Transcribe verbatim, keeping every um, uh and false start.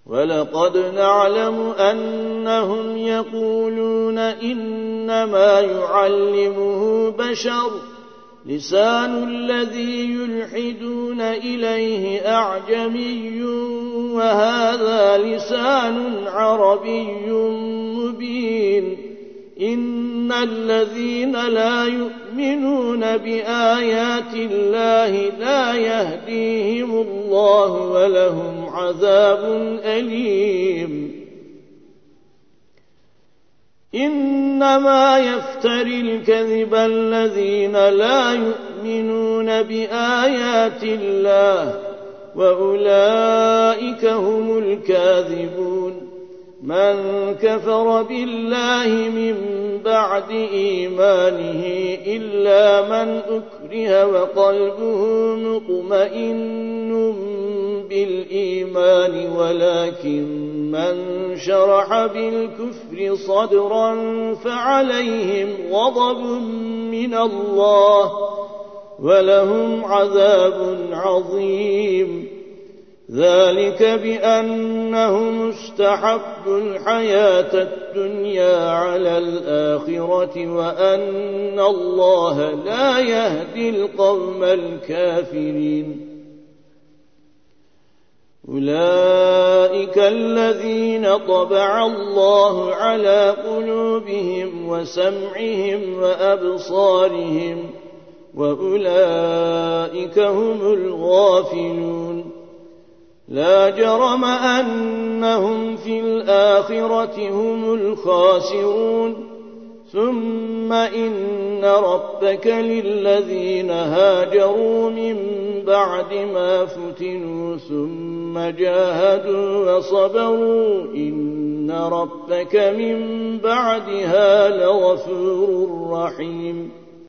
ولقد نعلم أنهم يقولون إنما يعلمه بشر لسان الذي يلحدون إليه أعجمي وهذا لسان عربي مبين إن الذين لا يؤمنون بآيات الله لا يهديهم الله ولهم عذاب أليم إنما يفتري الكذب الذين لا يؤمنون بآيات الله وأولئك هم الكاذبون من كفر بالله من بعد إيمانه إلا من أكره وقلبه مطمئن بالإيمان ولكن من شرح بالكفر صدرا فعليهم غضب من الله ولهم عذاب عظيم ذلك بأنهم استحبوا الحياة الدنيا على الآخرة وأن الله لا يهدي القوم الكافرين أولئك الذين طبع الله على قلوبهم وسمعهم وأبصارهم وأولئك هم الغافلون لا جرم أنهم في الآخرة هم الخاسرون ثم إن ربك للذين هاجروا من بعد ما فتنوا ثم جاهدوا وصبروا إن ربك من بعدها لغفور رحيم